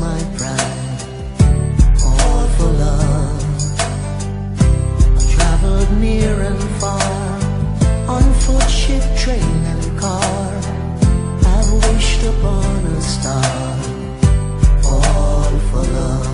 my pride, all for love. I traveled near and far, on foot, ship, train and car. I've wished upon a star, all for love.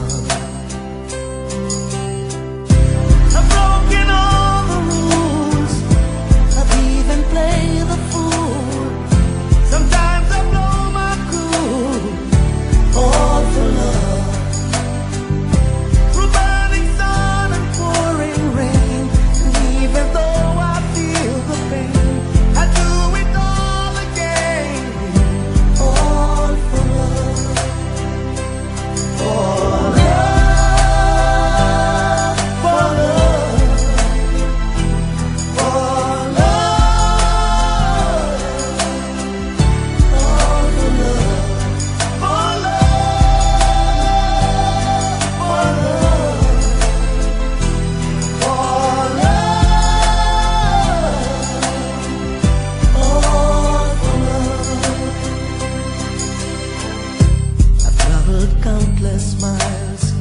I've broken all the rules, I've even played the fool. Sometimes I blow my cool, all for love. Through burning sun and pouring rain, and even though I feel the pain, I do it all again, all for love. For love, for love, for love, all for love, for love, for love, for love, all for love. I've traveled countless miles,